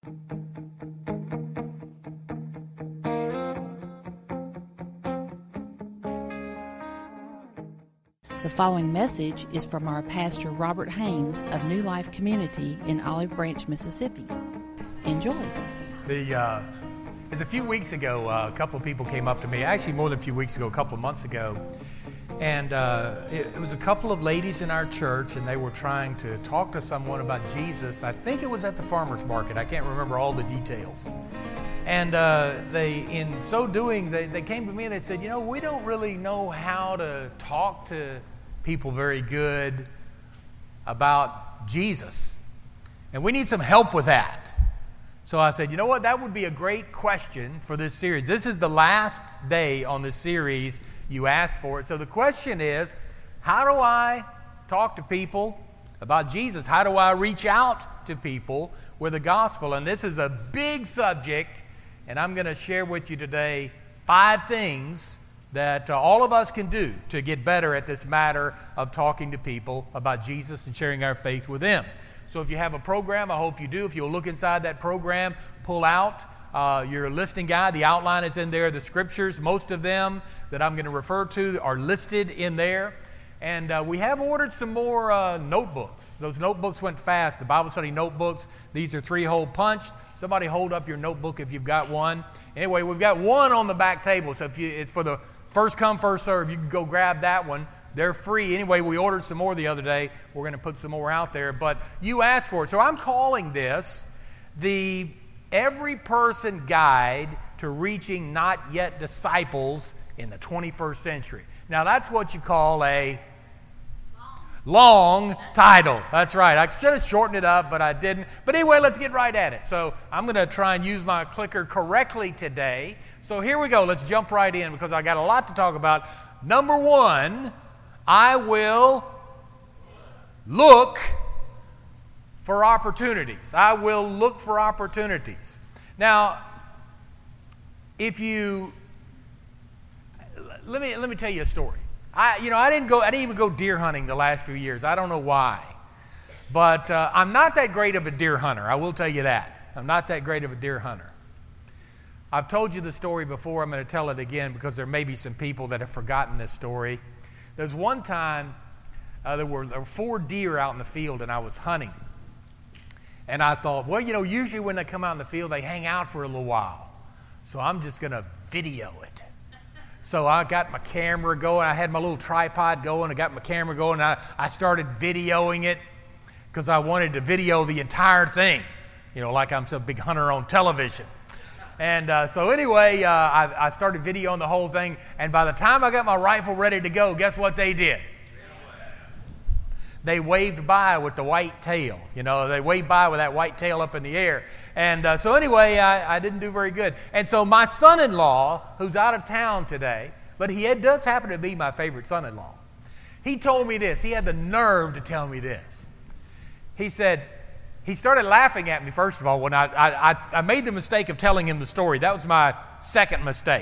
The following message is from our pastor Robert Haynes of New Life Community in Olive Branch, Mississippi. Enjoy. It was a few weeks ago, a couple of people came up to me, actually more than a few weeks ago, a couple of months ago, and it was a couple of ladies in our church, and they were trying to talk to someone about Jesus. I think it was at the farmer's market. I can't remember all the details. And in so doing, they came to me and they said, we don't really know how to talk to people very good about Jesus. And we need some help with that. So I said, that would be a great question for this series. This is the last day on this series. You asked for it. So the question is, how do I talk to people about Jesus? How do I reach out to people with the gospel? And this is a big subject. And I'm going to share with you today 5 things that all of us can do to get better at this matter of talking to people about Jesus and sharing our faith with them. So if you have a program, I hope you do. If you'll look inside that program, pull out your listening guide. The outline is in there. The scriptures, most of them that I'm going to refer to are listed in there. And we have ordered some more notebooks. Those notebooks went fast. The Bible study notebooks. These are 3-hole punched. Somebody hold up your notebook if you've got one. Anyway, we've got one on the back table. So it's for the first come, first serve. You can go grab that one. They're free. Anyway, we ordered some more the other day. We're going to put some more out there. But you asked for it. So I'm calling this the Every Person Guide to Reaching Not Yet Disciples in the 21st Century. Now, that's what you call a long title. That's right. I should have shortened it up, but I didn't. But anyway, let's get right at it. So I'm going to try and use my clicker correctly today. So here we go. Let's jump right in because I got a lot to talk about. Number 1, I will look for opportunities. I will look for opportunities. Now, let me tell you a story. I didn't even go deer hunting the last few years. I don't know why. But I'm not that great of a deer hunter. I will tell you that. I'm not that great of a deer hunter. I've told you the story before. I'm going to tell it again because there may be some people that have forgotten this story. There's one time there were 4 deer out in the field and I was hunting. And I thought, usually when they come out in the field, they hang out for a little while. So I'm just going to video it. So I got my camera going. I had my little tripod going. I got my camera going. I started videoing it because I wanted to video the entire thing, like I'm some big hunter on television. And so anyway, I started videoing the whole thing. And by the time I got my rifle ready to go, guess what they did? They waved by with the white tail. They waved by with that white tail up in the air. And so anyway, I didn't do very good. And so my son-in-law, who's out of town today, but he does happen to be my favorite son-in-law, he told me this. He had the nerve to tell me this. He said, he started laughing at me, first of all, when I made the mistake of telling him the story. That was my second mistake.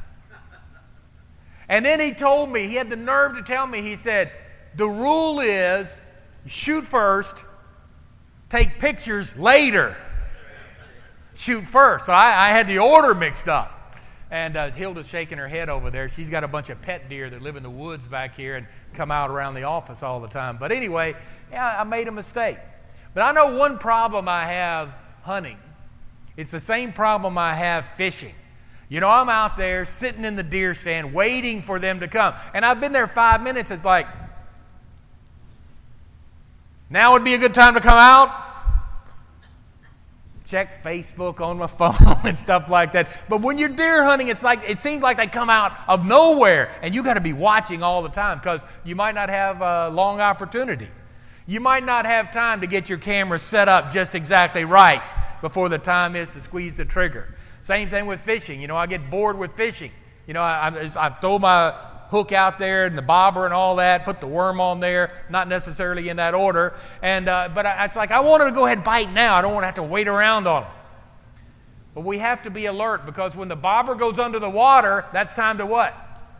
And then he told me, he had the nerve to tell me, he said, the rule is shoot first, take pictures later. Shoot first. So I had the order mixed up. And Hilda's shaking her head over there. She's got a bunch of pet deer that live in the woods back here and come out around the office all the time. But anyway, I made a mistake. But I know one problem I have hunting. It's the same problem I have fishing. I'm out there sitting in the deer stand waiting for them to come. And I've been there 5 minutes. It's like, now would be a good time to come out. Check Facebook on my phone and stuff like that. But when you're deer hunting, it seems like they come out of nowhere, and you got to be watching all the time because you might not have a long opportunity. You might not have time to get your camera set up just exactly right before the time is to squeeze the trigger. Same thing with fishing. I get bored with fishing. I throw my hook out there and the bobber and all that, put the worm on there, not necessarily in that order. But it's like I wanted to go ahead and bite now. I don't want to have to wait around on it. But we have to be alert because when the bobber goes under the water, that's time to what?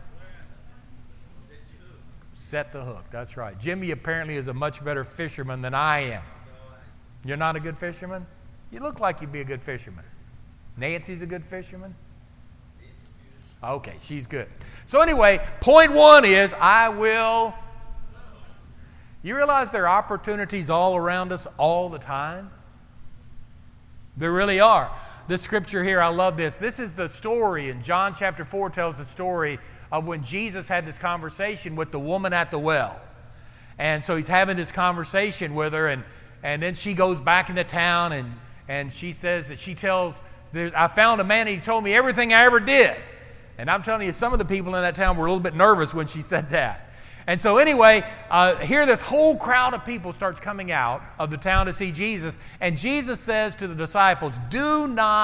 Set the hook. That's right. Jimmy apparently is a much better fisherman than I am. You're not a good fisherman? You look like you'd be a good fisherman. Nancy's a good fisherman? Okay, she's good. So anyway, point one is, I will. You realize there are opportunities all around us all the time? There really are. This scripture here, I love this. This is the story, and John chapter 4 tells the story of when Jesus had this conversation with the woman at the well. And so he's having this conversation with her, and then she goes back into town, and she says that she tells, I found a man and he told me everything I ever did. And I'm telling you, some of the people in that town were a little bit nervous when she said that. And so anyway, here this whole crowd of people starts coming out of the town to see Jesus. And Jesus says to the disciples, do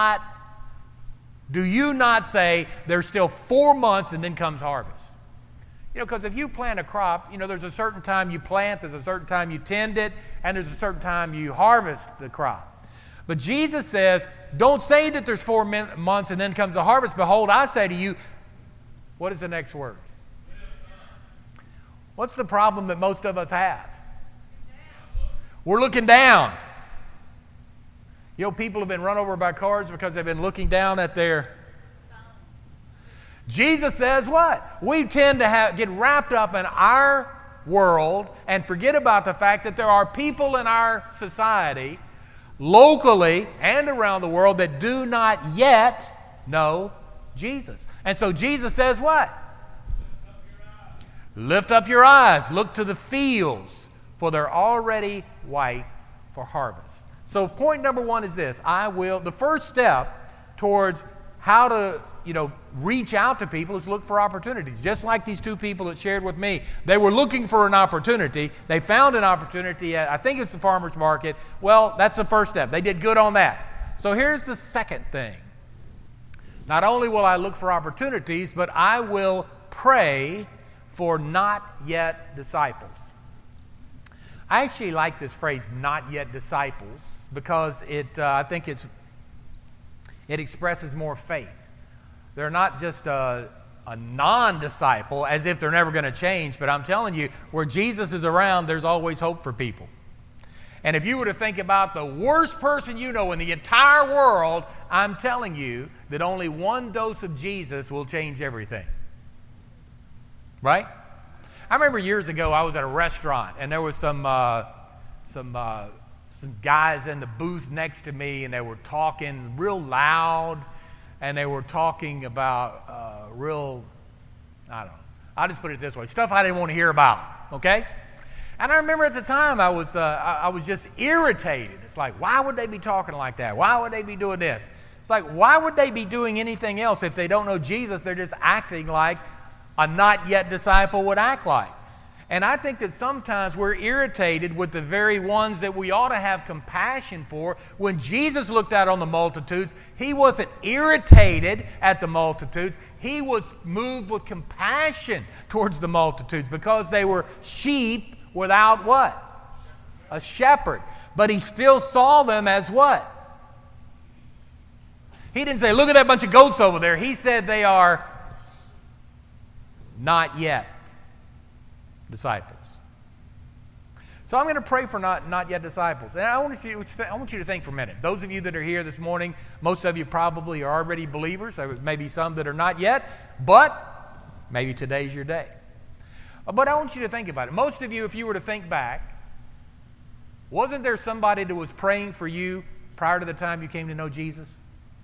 you not say there's still 4 months and then comes harvest? You know, because if you plant a crop, you know, there's a certain time you plant, there's a certain time you tend it, and there's a certain time you harvest the crop. But Jesus says, don't say that there's 4 months and then comes the harvest. Behold, I say to you, what is the next word? What's the problem that most of us have? We're looking down. You know, people have been run over by cars because they've been looking down at their... Jesus says what? We tend to get wrapped up in our world and forget about the fact that there are people in our society, locally and around the world, that do not yet know Jesus. And so Jesus says what? Lift up your eyes, look to the fields, for they're already white for harvest. So point number one is this. The first step towards how to, reach out to people is look for opportunities. Just like these two people that shared with me. They were looking for an opportunity. They found an opportunity at, I think it's the farmer's market. Well, that's the first step. They did good on that. So here's the second thing. Not only will I look for opportunities, but I will pray for not yet disciples. I actually like this phrase, not yet disciples, because I think it expresses more faith. They're not just a non-disciple, as if they're never going to change, but I'm telling you, where Jesus is around, there's always hope for people. And if you were to think about the worst person you know in the entire world, I'm telling you that only one dose of Jesus will change everything. Right? I remember years ago I was at a restaurant and there was some guys in the booth next to me, and they were talking real loud, and they were talking about I'll just put it this way, stuff I didn't want to hear about, okay? And I remember at the time I was just irritated. It's like, why would they be talking like that? Why would they be doing this? It's like, why would they be doing anything else if they don't know Jesus? They're just acting like a not yet disciple would act like. And I think that sometimes we're irritated with the very ones that we ought to have compassion for. When Jesus looked out on the multitudes, he wasn't irritated at the multitudes. He was moved with compassion towards the multitudes because they were sheep without what? A shepherd. But he still saw them as what? He didn't say, look at that bunch of goats over there. He said they are not yet disciples. So I'm going to pray for not yet disciples. And I want you to think for a minute. Those of you that are here this morning, most of you probably are already believers. There may be some that are not yet, but maybe today's your day. But I want you to think about it. Most of you, if you were to think back, wasn't there somebody that was praying for you prior to the time you came to know Jesus?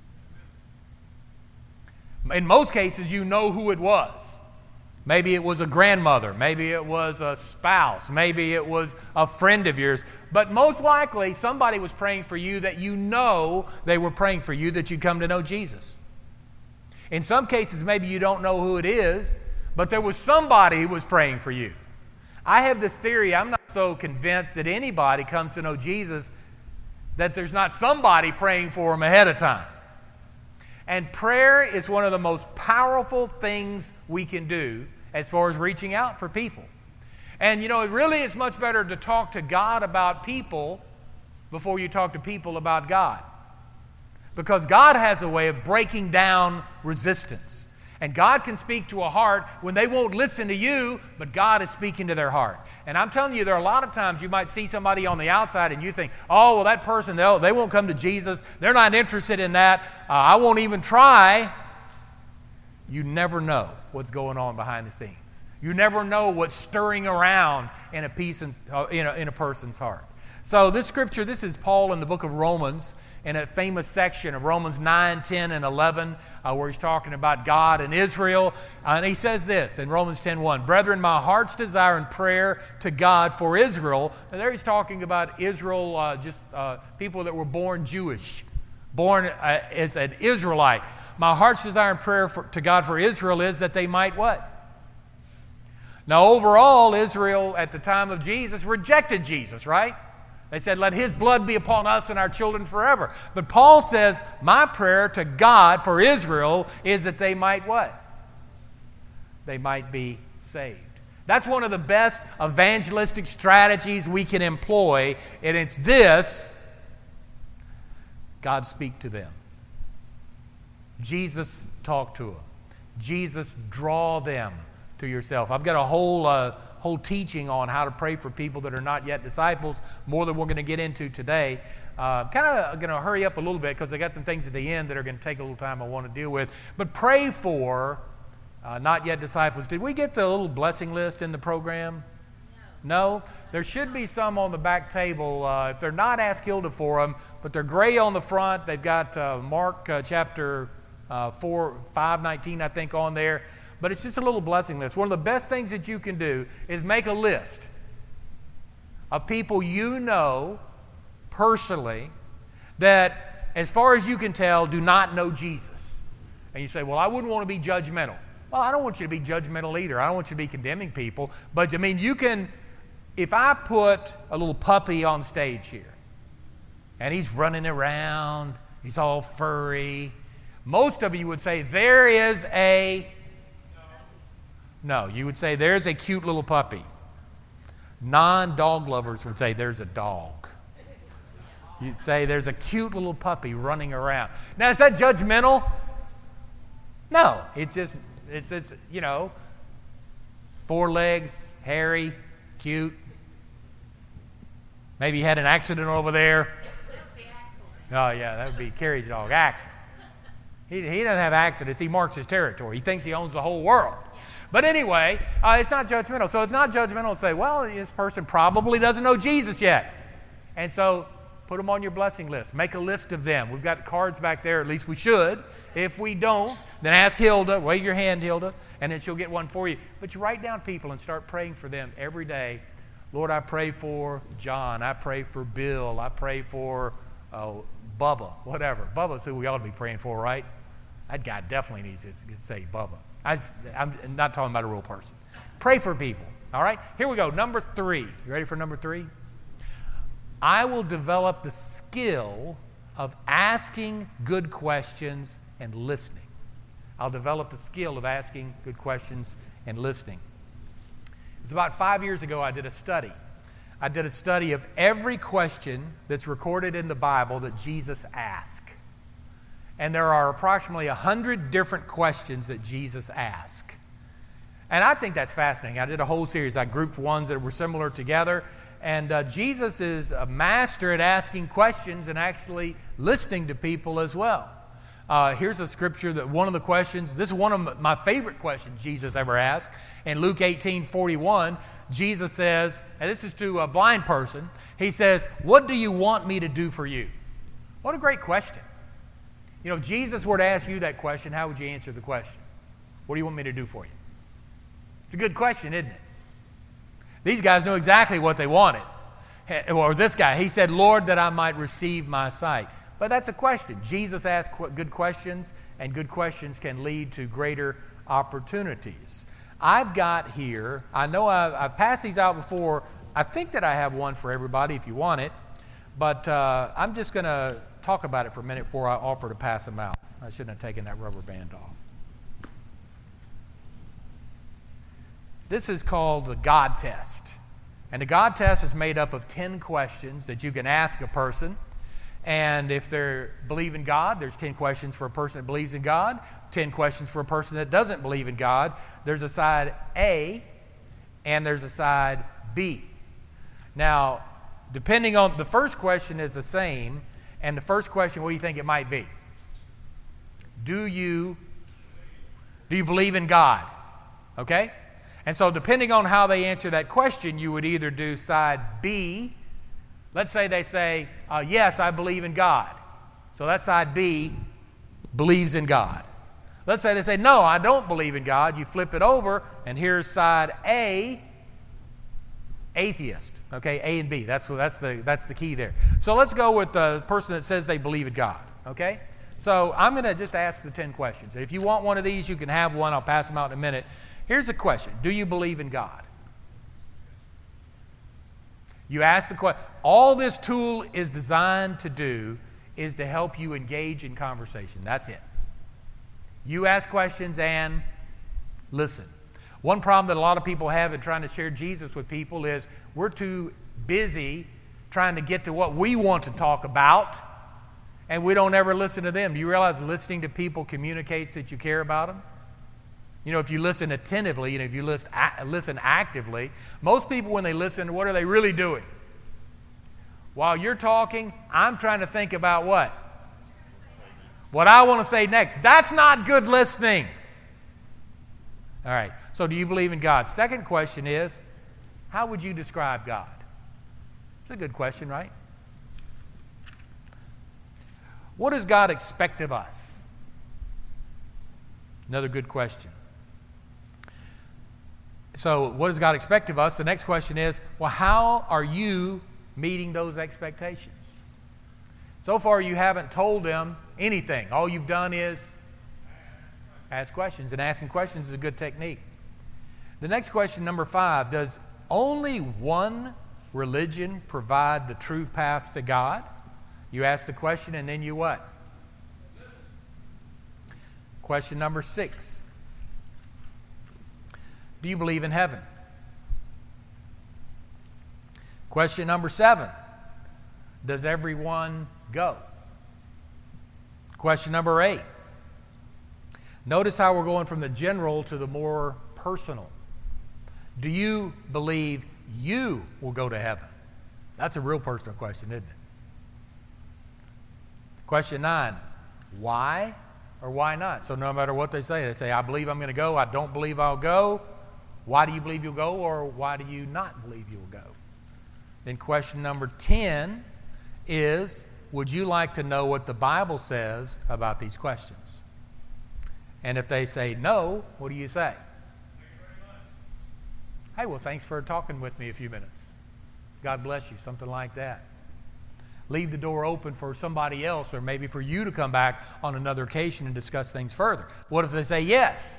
In most cases, you know who it was. Maybe it was a grandmother. Maybe it was a spouse. Maybe it was a friend of yours. But most likely, somebody was praying for you that you know they were praying for you that you'd come to know Jesus. In some cases, maybe you don't know who it is, but there was somebody who was praying for you. I have this theory. I'm not so convinced that anybody comes to know Jesus that there's not somebody praying for them ahead of time. And prayer is one of the most powerful things we can do as far as reaching out for people. And it really is much better to talk to God about people before you talk to people about God. Because God has a way of breaking down resistance. And God can speak to a heart when they won't listen to you, but God is speaking to their heart. And I'm telling you, there are a lot of times you might see somebody on the outside and you think, oh, well, that person, they won't come to Jesus. They're not interested in that. I won't even try. You never know what's going on behind the scenes. You never know what's stirring around in a person's heart. So this scripture, this is Paul in the book of Romans, in a famous section of Romans 9, 10, and 11, where he's talking about God and Israel. And he says this in Romans 10:1, "Brethren, my heart's desire and prayer to God for Israel." And there he's talking about Israel, people that were born Jewish, born as an Israelite. My heart's desire and prayer to God for Israel is that they might what? Now, overall, Israel at the time of Jesus rejected Jesus, right? They said, let his blood be upon us and our children forever. But Paul says, my prayer to God for Israel is that they might what? They might be saved. That's one of the best evangelistic strategies we can employ, and it's this: God speak to them. Jesus talk to them. Jesus draw them to yourself. I've got a whole teaching on how to pray for people that are not yet disciples, more than we're going to get into today. Kind of going to hurry up a little bit because I got some things at the end that are going to take a little time I want to deal with. But pray for not yet disciples. Did we get the little blessing list in the program? No? There should be some on the back table. If they're not, ask Hilda for them, but they're gray on the front. They've got Mark chapter 5:19, I think, on there. But it's just a little blessing list. One of the best things that you can do is make a list of people you know personally that, as far as you can tell, do not know Jesus. And you say, well, I wouldn't want to be judgmental. Well, I don't want you to be judgmental either. I don't want you to be condemning people. But, I mean, you can, if I put a little puppy on stage here, and he's running around, he's all furry, most of you would say, there is a... No, you would say, there's a cute little puppy. Non-dog lovers would say, there's a dog. You'd say, there's a cute little puppy running around. Now, is that judgmental? No, it's just, it's you know, 4 legs, hairy, cute. Maybe he had an accident over there. Oh, yeah, that would be Carrie's dog, Axel. He doesn't have accidents. He marks his territory. He thinks he owns the whole world. But anyway, it's not judgmental. So it's not judgmental to say, well, this person probably doesn't know Jesus yet. And so put them on your blessing list. Make a list of them. We've got cards back there. At least we should. If we don't, then ask Hilda. Wave your hand, Hilda, and then she'll get one for you. But you write down people and start praying for them every day. Lord, I pray for John. I pray for Bill. I pray for Bubba, whatever. Bubba's who we ought to be praying for, right? That guy definitely needs to say Bubba. I'm not talking about a real person. Pray for people, all right? Here we go, number 3. You ready for number 3? I will develop the skill of asking good questions and listening. I'll develop the skill of asking good questions and listening. It was about 5 years ago I did a study. I did a study of every question that's recorded in the Bible that Jesus asked. And there are approximately 100 different questions that Jesus asked. And I think that's fascinating. I did a whole series. I grouped ones that were similar together. And Jesus is a master at asking questions and actually listening to people as well. Here's a scripture that one of the questions, this is one of my favorite questions Jesus ever asked. In Luke 18:41, Jesus says, and this is to a blind person, he says, what do you want me to do for you? What a great question. You know, if Jesus were to ask you that question, how would you answer the question? What do you want me to do for you? It's a good question, isn't it? These guys knew exactly what they wanted. Or this guy, he said, Lord, that I might receive my sight. But that's a question. Jesus asked good questions, and good questions can lead to greater opportunities. I've got here, I know I've passed these out before. I think that I have one for everybody if you want it. But I'm just going to talk about it for a minute before I offer to pass them out. I shouldn't have taken that rubber band off. This is called the God test. And the God test is made up of 10 questions that you can ask a person. And if they believe in God, there's 10 questions for a person that believes in God, 10 questions for a person that doesn't believe in God. There's a side A and there's a side B. Now, depending on, the first question is the same, and the first question, what do you think it might be? Do you believe in God? Okay? And so depending on how they answer that question, you would either do side B. Let's say they say, yes, I believe in God. So that side B believes in God. Let's say they say, no, I don't believe in God. You flip it over, and here's side A, atheist. Okay, A and B. That's the key there. So let's go with the person that says they believe in God. Okay? So I'm going to just ask the 10 questions. If you want one of these, you can have one. I'll pass them out in a minute. Here's a question. Do you believe in God? You ask the question. All this tool is designed to do is to help you engage in conversation. That's it. You ask questions and listen. One problem that a lot of people have in trying to share Jesus with people is we're too busy trying to get to what we want to talk about, and we don't ever listen to them. Do you realize listening to people communicates that you care about them? You know, if you listen attentively and if you listen actively, most people when they listen, what are they really doing? While you're talking, I'm trying to think about what? What I want to say next. That's not good listening. All right, so do you believe in God? Second question is, how would you describe God? It's a good question, right? What does God expect of us? Another good question. So what does God expect of us? The next question is, well, how are you meeting those expectations? So far, you haven't told them anything. All you've done is ask questions, and asking questions is a good technique. The next question, number 5, does only one religion provide the true path to God? You ask the question, and then you what? Question number 6. Do you believe in heaven? Question number 7. Does everyone go? Question number 8. Notice how we're going from the general to the more personal. Do you believe you will go to heaven? That's a real personal question, isn't it? Question 9. Why or why not? So no matter what they say, I believe I'm going to go, I don't believe I'll go. Why do you believe you'll go, or why do you not believe you'll go? Then question number 10 is, would you like to know what the Bible says about these questions? And if they say no, what do you say? Hey, well, thanks for talking with me a few minutes. God bless you, something like that. Leave the door open for somebody else, or maybe for you to come back on another occasion and discuss things further. What if they say yes?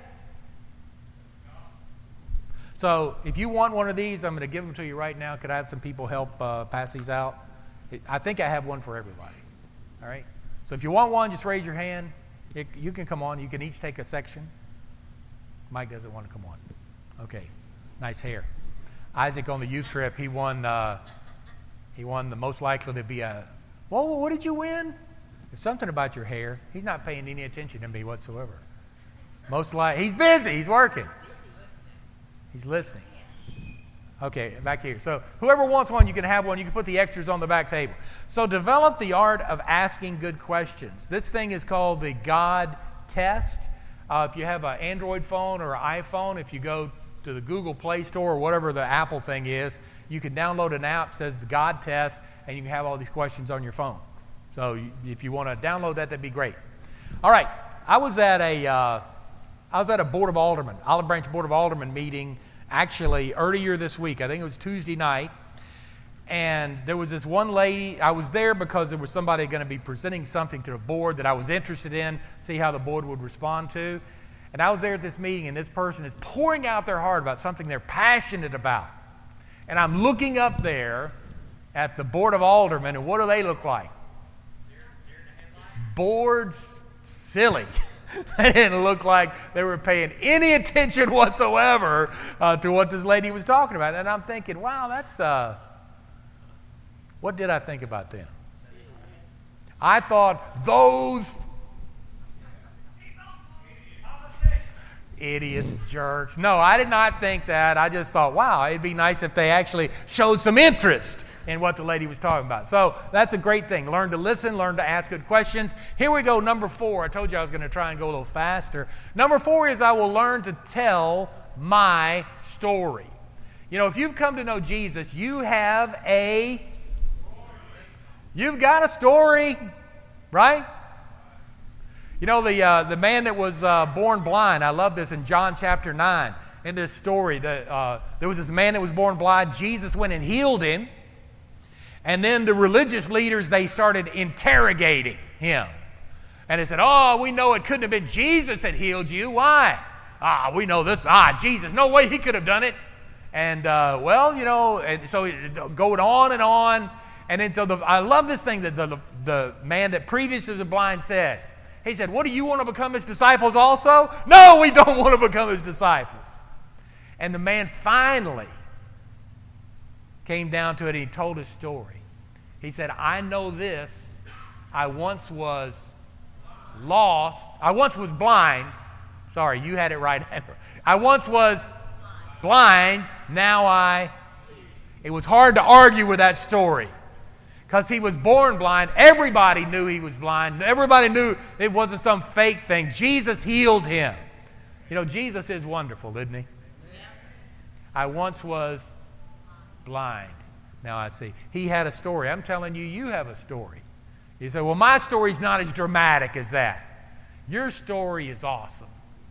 So if you want one of these, I'm going to give them to you right now. Could I have some people help pass these out? I think I have one for everybody. All right? So if you want one, just raise your hand. You can come on. You can each take a section. Mike doesn't want to come on. Okay. Nice hair. Isaac on the youth trip, he won the most likely to be a, whoa, what did you win? There's something about your hair. He's not paying any attention to me whatsoever. He's busy. He's working. He's listening. Okay, back here. So whoever wants one, you can have one. You can put the extras on the back table. So develop the art of asking good questions. This thing is called the God test. If you have an Android phone or an iPhone, if you go to the Google Play Store or whatever the Apple thing is, you can download an app that says the God test, and you can have all these questions on your phone. So if you want to download that, that'd be great. All right, I was at a Board of Aldermen, Olive Branch Board of Aldermen meeting actually earlier this week. I think it was Tuesday night. And there was this one lady. I was there because there was somebody going to be presenting something to the board that I was interested in, see how the board would respond to. And I was there at this meeting, and this person is pouring out their heart about something they're passionate about. And I'm looking up there at the Board of Aldermen, and what do they look like? Bored silly. They didn't look like they were paying any attention whatsoever to what this lady was talking about. And I'm thinking, wow, that's... what did I think about them? I thought, those idiots, jerks. No, I did not think that. I just thought, wow, it'd be nice if they actually showed some interest in what the lady was talking about. So that's a great thing. Learn to listen, learn to ask good questions. Here we go, number 4. I told you I was going to try and go a little faster. Number 4 is I will learn to tell my story. You know, if you've come to know Jesus, you've got a story, right? You know, the man that was born blind, I love this in John chapter 9. In this story, there was this man that was born blind. Jesus went and healed him. And then the religious leaders, they started interrogating him. And they said, oh, we know it couldn't have been Jesus that healed you. Why? We know this. Jesus, no way he could have done it. And, well, you know, and so going on and on. And then so I love this thing that the man that previously was blind said. He said, what, do you want to become his disciples also? No, we don't want to become his disciples. And the man finally came down to it, and he told his story. He said, I know this. I once was lost. I once was blind. Sorry, you had it right. I once was blind. Now it was hard to argue with that story because he was born blind. Everybody knew he was blind. Everybody knew it wasn't some fake thing. Jesus healed him. You know, Jesus is wonderful, isn't he? I once was blind. Now I see. He had a story. I'm telling you, you have a story. You say, well, my story's not as dramatic as that. Your story is awesome.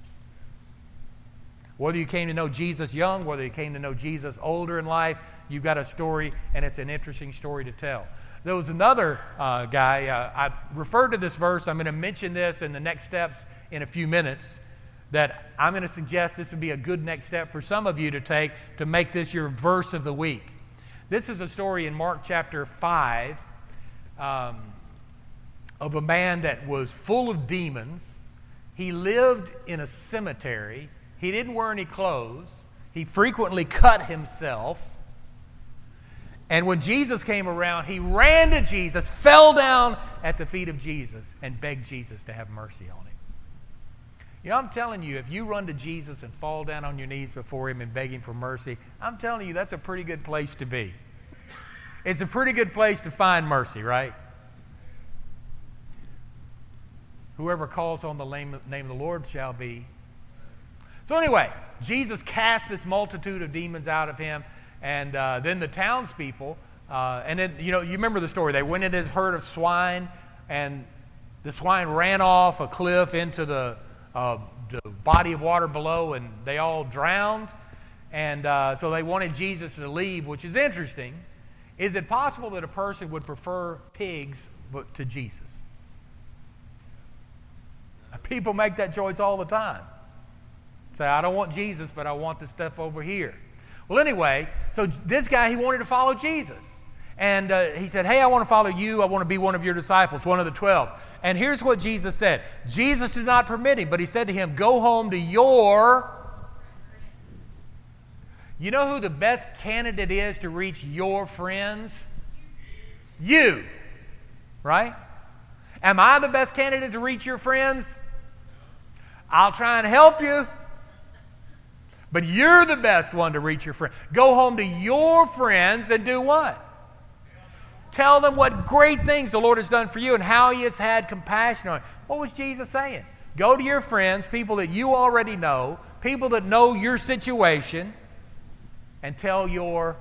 Whether you came to know Jesus young, whether you came to know Jesus older in life, you've got a story, and it's an interesting story to tell. There was another guy, I've referred to this verse. I'm going to mention this in the next steps in a few minutes, that I'm going to suggest this would be a good next step for some of you to take to make this your verse of the week. This is a story in Mark chapter 5 of a man that was full of demons. He lived in a cemetery. He didn't wear any clothes. He frequently cut himself. And when Jesus came around, he ran to Jesus, fell down at the feet of Jesus, and begged Jesus to have mercy on him. You know, I'm telling you, if you run to Jesus and fall down on your knees before him and beg him for mercy, I'm telling you, that's a pretty good place to be. It's a pretty good place to find mercy, right? Whoever calls on the name of the Lord shall be. So anyway, Jesus cast this multitude of demons out of him, and then the townspeople, and then, you know, you remember the story. They went into this herd of swine, and the swine ran off a cliff into the body of water below, and they all drowned. And so they wanted Jesus to leave, which is interesting. Is it possible that a person would prefer pigs to Jesus? People make that choice all the time. Say, I don't want Jesus, but I want the stuff over here. Well, anyway, so this guy, he wanted to follow Jesus. And he said, hey, I want to follow you. I want to be one of your disciples, one of the 12. And here's what Jesus said. Jesus did not permit him, but he said to him, go home to your... You know who the best candidate is to reach your friends? You. Right? Am I the best candidate to reach your friends? I'll try and help you. But you're the best one to reach your friends. Go home to your friends and do what? Tell them what great things the Lord has done for you and how he has had compassion on you. What was Jesus saying? Go to your friends, people that you already know, people that know your situation, and tell your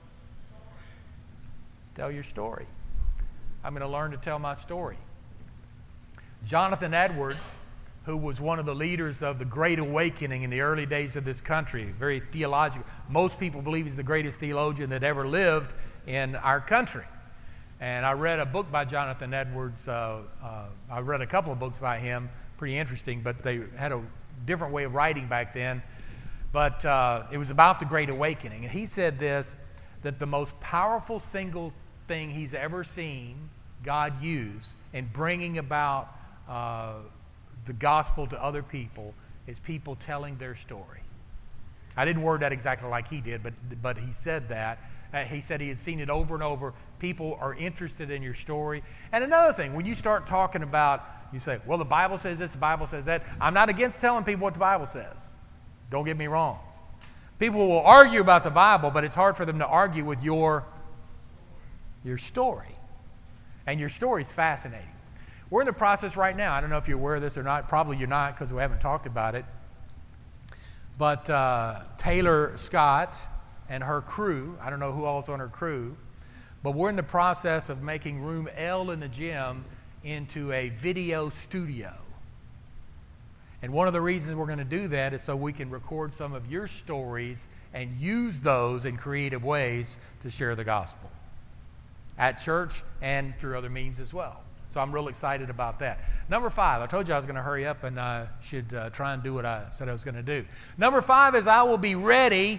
story. I'm going to learn to tell my story. Jonathan Edwards, who was one of the leaders of the Great Awakening in the early days of this country, very theological. Most people believe he's the greatest theologian that ever lived in our country. And I read a book by Jonathan Edwards. I read a couple of books by him, pretty interesting, but they had a different way of writing back then. But it was about the Great Awakening. And he said this, that the most powerful single thing he's ever seen God use in bringing about the gospel to other people is people telling their story. I didn't word that exactly like he did, but he said that. He said he had seen it over and over. People are interested in your story. And another thing, when you start talking about, you say, well, the Bible says this, the Bible says that. I'm not against telling people what the Bible says. Don't get me wrong. People will argue about the Bible, but it's hard for them to argue with your story. And your story is fascinating. We're in the process right now. I don't know if you're aware of this or not. Probably you're not because we haven't talked about it. But Taylor Scott and her crew, I don't know who else on her crew, but we're in the process of making room L in the gym into a video studio. And one of the reasons we're going to do that is so we can record some of your stories and use those in creative ways to share the gospel at church and through other means as well. So I'm real excited about that. Number 5, I told you I was going to hurry up and I should try and do what I said I was going to do. Number 5 is I will be ready.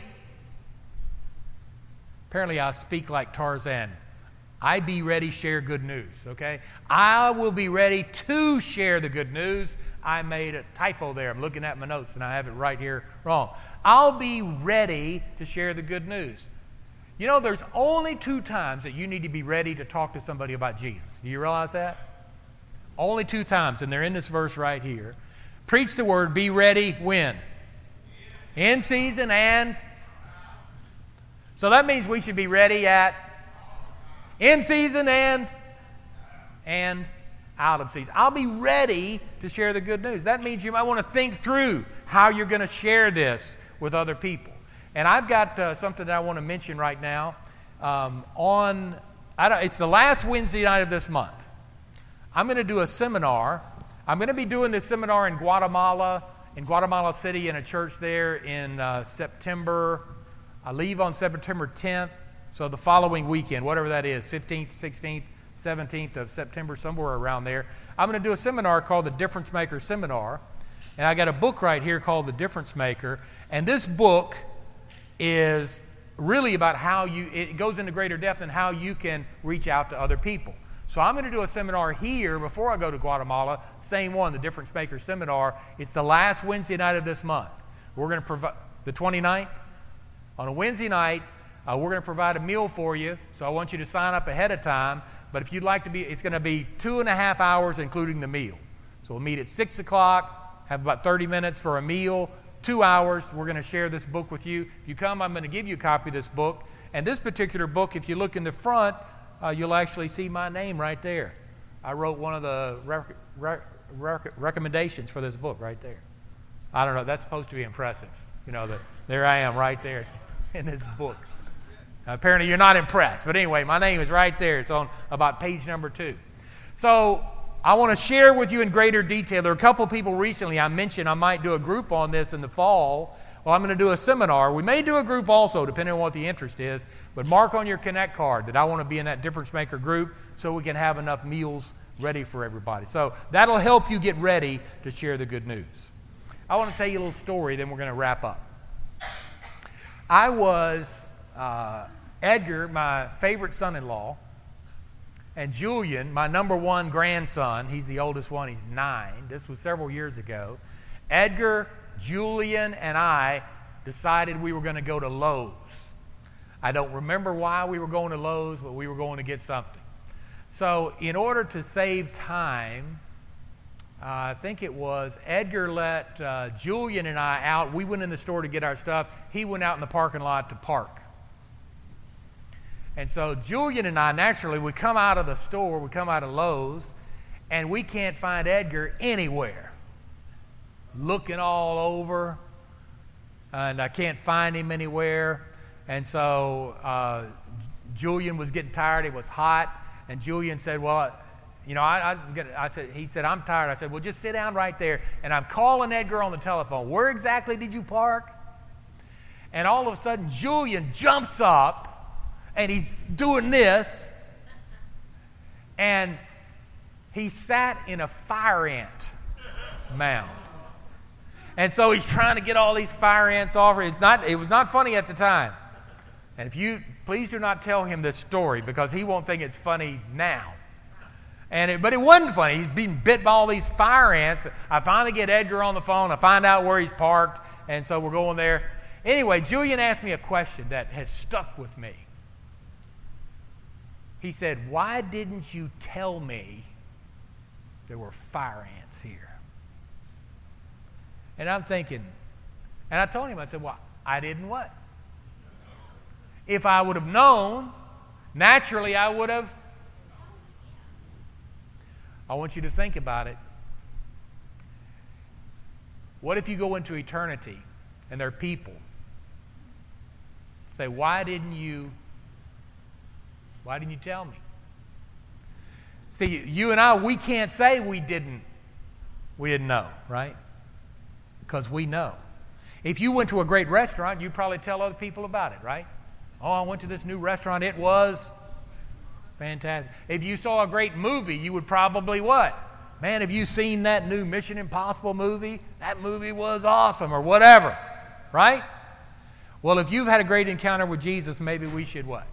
Apparently I speak like Tarzan. I be ready, share good news, okay? I will be ready to share the good news. I made a typo there. I'm looking at my notes and I have it right here wrong. I'll be ready to share the good news. You know, there's only 2 times that you need to be ready to talk to somebody about Jesus. Do you realize that? Only 2 times, and they're in this verse right here. Preach the word, be ready, when? In season and... So that means we should be ready at in season and out of season. I'll be ready to share the good news. That means you might want to think through how you're going to share this with other people. And I've got something that I want to mention right now. It's the last Wednesday night of this month. I'm going to do a seminar. I'm going to be doing this seminar in Guatemala City, in a church there in September. I leave on September 10th, so the following weekend, whatever that is, 15th, 16th, 17th of September, somewhere around there. I'm going to do a seminar called the Difference Maker Seminar. And I got a book right here called The Difference Maker. And this book is really about it goes into greater depth in how you can reach out to other people. So I'm going to do a seminar here before I go to Guatemala, same one, the Difference Maker Seminar. It's the last Wednesday night of this month. We're going to provide the 29th. On a Wednesday night, we're going to provide a meal for you, so I want you to sign up ahead of time. But if you'd like to be, it's going to be 2.5 hours, including the meal. So we'll meet at 6 o'clock, have about 30 minutes for a meal, 2 hours. We're going to share this book with you. If you come, I'm going to give you a copy of this book. And this particular book, if you look in the front, you'll actually see my name right there. I wrote one of the recommendations for this book right there. I don't know, that's supposed to be impressive. You know, there I am right there in this book. Apparently you're not impressed. But anyway, my name is right there. It's on about page number 2. So I want to share with you in greater detail. There are a couple of people recently I mentioned I might do a group on this in the fall. Well, I'm going to do a seminar. We may do a group also, depending on what the interest is. But mark on your Connect card that I want to be in that Difference Maker group so we can have enough meals ready for everybody. So that'll help you get ready to share the good news. I want to tell you a little story, then we're going to wrap up. I was Edgar, my favorite son-in-law, and Julian, my number 1 grandson. He's the oldest one. He's 9. This was several years ago. Edgar, Julian, and I decided we were going to go to Lowe's. I don't remember why we were going to Lowe's, but we were going to get something. So in order to save time, I think it was Edgar let Julian and I out. We went in the store to get our stuff. He went out in the parking lot to park. And so Julian and I, naturally, we come out of the store, we come out of Lowe's, and we can't find Edgar anywhere. Looking all over, and I can't find him anywhere. And so Julian was getting tired. It was hot. And Julian said, well, you know, he said, I'm tired. I said, well, just sit down right there. And I'm calling Edgar on the telephone. Where exactly did you park? And all of a sudden, Julian jumps up, and he's doing this. And he sat in a fire ant mound. And so he's trying to get all these fire ants off. It was not funny at the time. And please do not tell him this story because he won't think it's funny now. But it wasn't funny. He's being bit by all these fire ants. I finally get Edgar on the phone. I find out where he's parked. And so we're going there. Anyway, Julian asked me a question that has stuck with me. He said, "Why didn't you tell me there were fire ants here?" And I'm thinking, and I told him, I said, "Well, I didn't what? If I would have known, naturally I would have." I want you to think about it. What if you go into eternity and there are people say, why didn't you tell me? See, you and I, we can't say we didn't know, right? Because we know. If you went to a great restaurant, you'd probably tell other people about it, right? "Oh, I went to this new restaurant. It was fantastic." If you saw a great movie, you would probably what? "Man, have you seen that new Mission Impossible movie? That movie was awesome," or whatever, right? Well, if you've had a great encounter with Jesus, maybe we should what?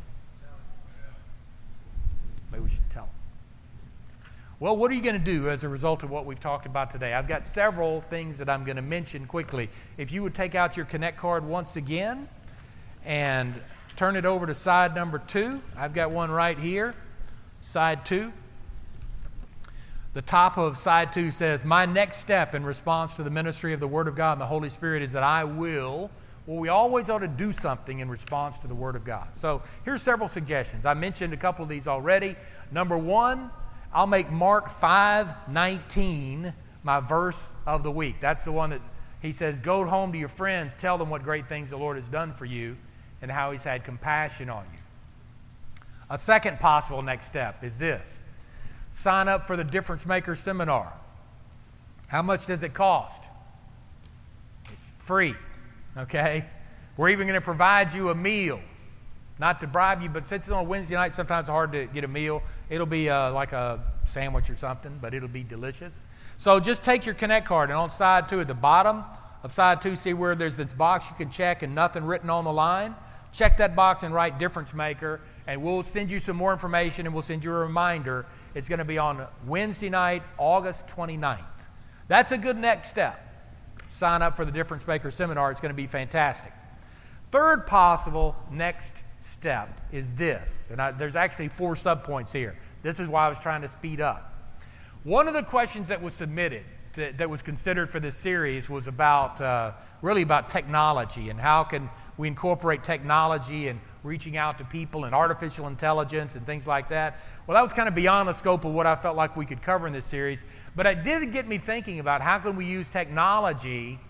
Maybe we should tell them. Well, what are you going to do as a result of what we've talked about today? I've got several things that I'm going to mention quickly. If you would take out your Connect card once again and turn it over to side number 2. I've got one right here, side 2. The top of side 2 says, "My next step in response to the ministry of the Word of God and the Holy Spirit is that I will..." Well, we always ought to do something in response to the Word of God. So here's several suggestions. I mentioned a couple of these already. Number 1, I'll make Mark 5:19 my verse of the week. That's the one that he says, "Go home to your friends, tell them what great things the Lord has done for you and how He's had compassion on you." A second possible next step is this. Sign up for the Difference Maker Seminar. How much does it cost? It's free, okay? We're even going to provide you a meal. Not to bribe you, but since it's on a Wednesday night, sometimes it's hard to get a meal. It'll be like a sandwich or something, but it'll be delicious. So just take your Connect card, and on side 2, at the bottom of side 2, see where there's this box you can check and nothing written on the line? Check that box and write Difference Maker, and we'll send you some more information, and we'll send you a reminder. It's going to be on Wednesday night, August 29th. That's a good next step. Sign up for the Difference Maker Seminar. It's going to be fantastic. Third possible next step is this, and there's actually 4 subpoints here. This is why I was trying to speed up. One of the questions that was submitted, that was considered for this series, was about really about technology and how can we incorporate technology and reaching out to people and artificial intelligence and things like that. Well, that was kind of beyond the scope of what I felt like we could cover in this series, but it did get me thinking about how can we use technology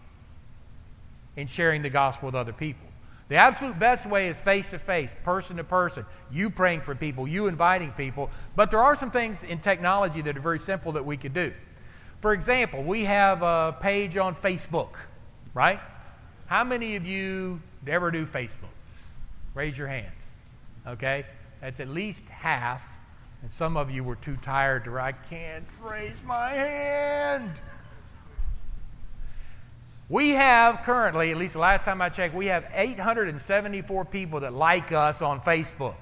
in sharing the gospel with other people. The absolute best way is face-to-face, person-to-person, you praying for people, you inviting people. But there are some things in technology that are very simple that we could do. For example, we have a page on Facebook, right? How many of you ever do Facebook? Raise your hands, okay? That's at least half, and some of you were too tired to, I can't raise my hand. We have currently, at least the last time I checked, we have 874 people that like us on Facebook.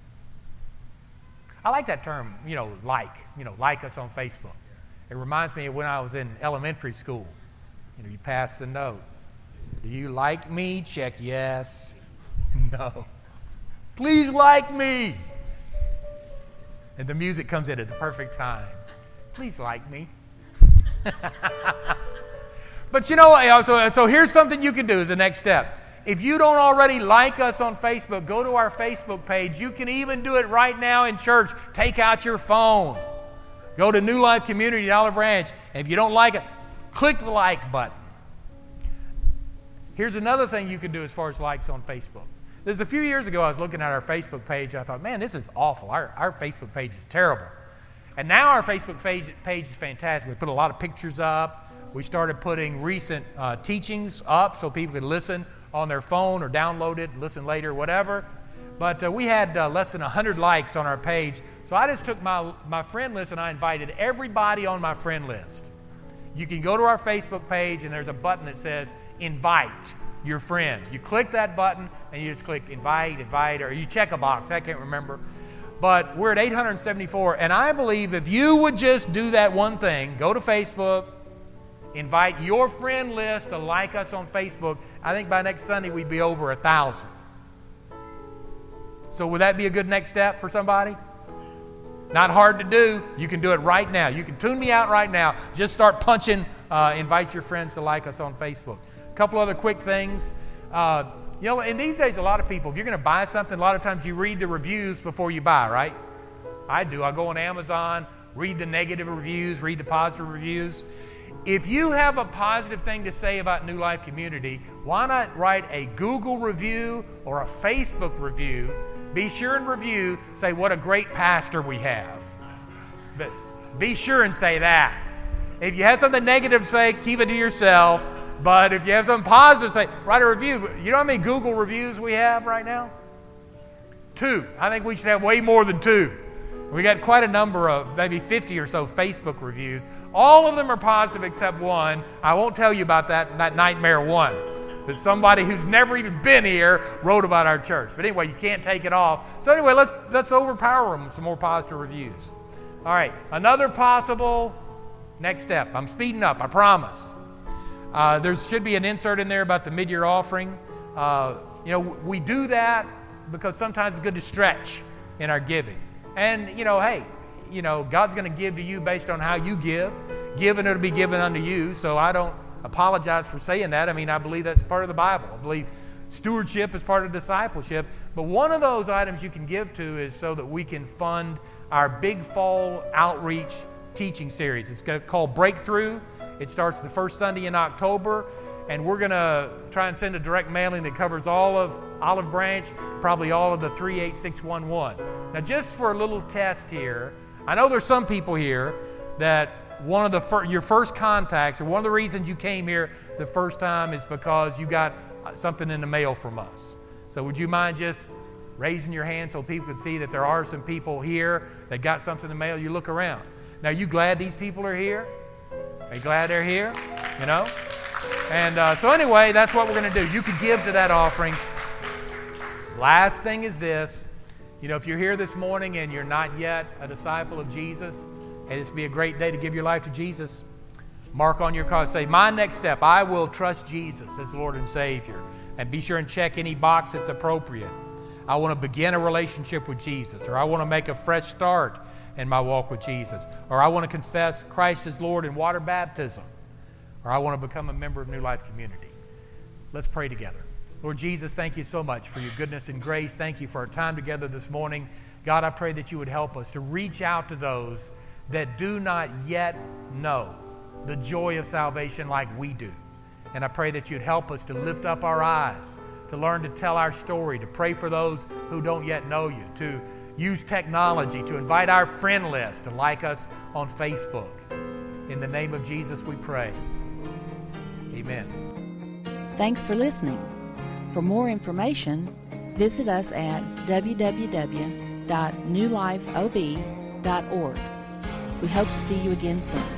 I like that term, like us on Facebook. It reminds me of when I was in elementary school. You pass the note. Do you like me? Check yes. No. Please like me. And the music comes in at the perfect time. Please like me. But so here's something you can do as the next step. If you don't already like us on Facebook, go to our Facebook page. You can even do it right now in church. Take out your phone. Go to New Life Community at Olive Branch. And if you don't like it, click the like button. Here's another thing you can do as far as likes on Facebook. There's a few years ago, I was looking at our Facebook page, and I thought, man, this is awful. Our Facebook page is terrible. And now our Facebook page is fantastic. We put a lot of pictures up. We started putting recent teachings up so people could listen on their phone or download it, listen later, whatever. But we had less than 100 likes on our page. So I just took my friend list and I invited everybody on my friend list. You can go to our Facebook page and there's a button that says invite your friends. You click that button and you just click invite, or you check a box. I can't remember. But we're at 874. And I believe if you would just do that one thing, go to Facebook, invite your friend list to like us on Facebook, I think by next Sunday we'd be over 1,000. So would that be a good next step for somebody? Not hard to do. You can do it right now. You can tune me out right now. Just start punching, invite your friends to like us on Facebook. A couple other quick things. In these days, a lot of people, if you're going to buy something, a lot of times you read the reviews before you buy, right? I do. I go on Amazon, read the negative reviews, read the positive reviews. If you have a positive thing to say about New Life Community, why not write a Google review or a Facebook review? Be sure and review, say what a great pastor we have. But be sure and say that. If you have something negative to say, keep it to yourself. But if you have something positive to say, write a review. You know how many Google reviews we have right now? 2. I think we should have way more than 2. We got quite a number of, maybe 50 or so Facebook reviews. All of them are positive except one. I won't tell you about that nightmare one. That somebody who's never even been here wrote about our church. But anyway, you can't take it off. So anyway, let's overpower them with some more positive reviews. All right, another possible next step. I'm speeding up, I promise. There should be an insert in there about the mid-year offering. We do that because sometimes it's good to stretch in our giving. And, God's going to give to you based on how you give. Give and it'll be given unto you. So I don't apologize for saying that. I mean, I believe that's part of the Bible. I believe stewardship is part of discipleship. But one of those items you can give to is so that we can fund our Big Fall Outreach teaching series. It's called Breakthrough. It starts the first Sunday in October. And we're going to try and send a direct mailing that covers all of Olive Branch, probably all of the 38611. Now, just for a little test here, I know there's some people here that one of your first contacts, or one of the reasons you came here the first time is because you got something in the mail from us. So would you mind just raising your hand so people can see that there are some people here that got something in the mail? You look around. Now, are you glad these people are here? Are you glad they're here? And so anyway, that's what we're going to do. You could give to that offering. Last thing is this. If you're here this morning and you're not yet a disciple of Jesus, hey, this would be a great day to give your life to Jesus. Mark on your card, say, my next step, I will trust Jesus as Lord and Savior. And be sure and check any box that's appropriate. I want to begin a relationship with Jesus, or I want to make a fresh start in my walk with Jesus, or I want to confess Christ as Lord in water baptism, or I want to become a member of New Life Community. Let's pray together. Lord Jesus, thank you so much for your goodness and grace. Thank you for our time together this morning. God, I pray that you would help us to reach out to those that do not yet know the joy of salvation like we do. And I pray that you'd help us to lift up our eyes, to learn to tell our story, to pray for those who don't yet know you, to use technology, to invite our friend list to like us on Facebook. In the name of Jesus we pray. Amen. Thanks for listening. For more information, visit us at www.newlifeob.org. We hope to see you again soon.